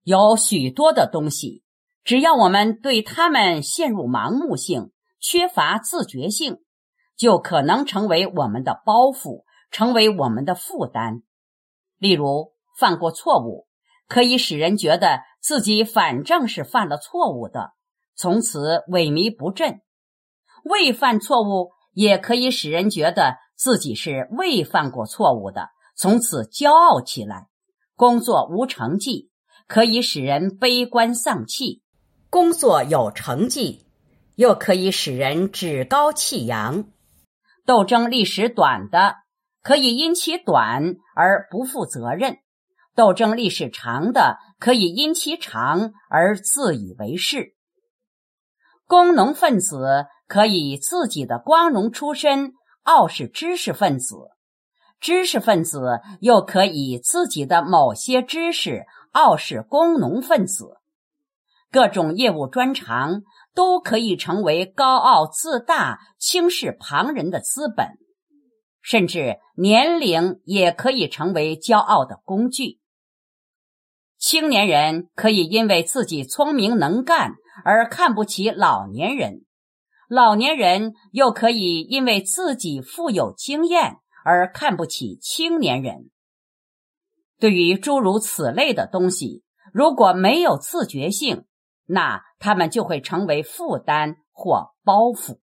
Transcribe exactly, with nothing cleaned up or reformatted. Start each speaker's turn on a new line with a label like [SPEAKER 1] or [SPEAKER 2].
[SPEAKER 1] 有许多的东西，只要我们对它们陷入盲目性，缺乏自觉性，就可能成为我们的包袱，成为我们的负担。例如，犯过错误，可以使人觉得自己反正是犯了错误的，从此萎靡不振；未犯错误，也可以使人觉得自己是未犯过错误的，从此骄傲起来。工作无成绩，可以使人悲观丧气；工作有成绩，又可以使人趾高气扬。斗争历史短的，可以因其短而不负责任；斗争历史长的，可以因其长而自以为是。工农分子可以自己的光荣出身傲视知识分子，知识分子又可以自己的某些知识傲视工农分子。各种业务专长都可以成为高傲自大、轻视旁人的资本，甚至年龄也可以成为骄傲的工具。青年人可以因为自己聪明能干而看不起老年人，老年人又可以因为自己富有经验而看不起青年人。对于诸如此类的东西，如果没有自觉性，那他们就会成为负担或包袱。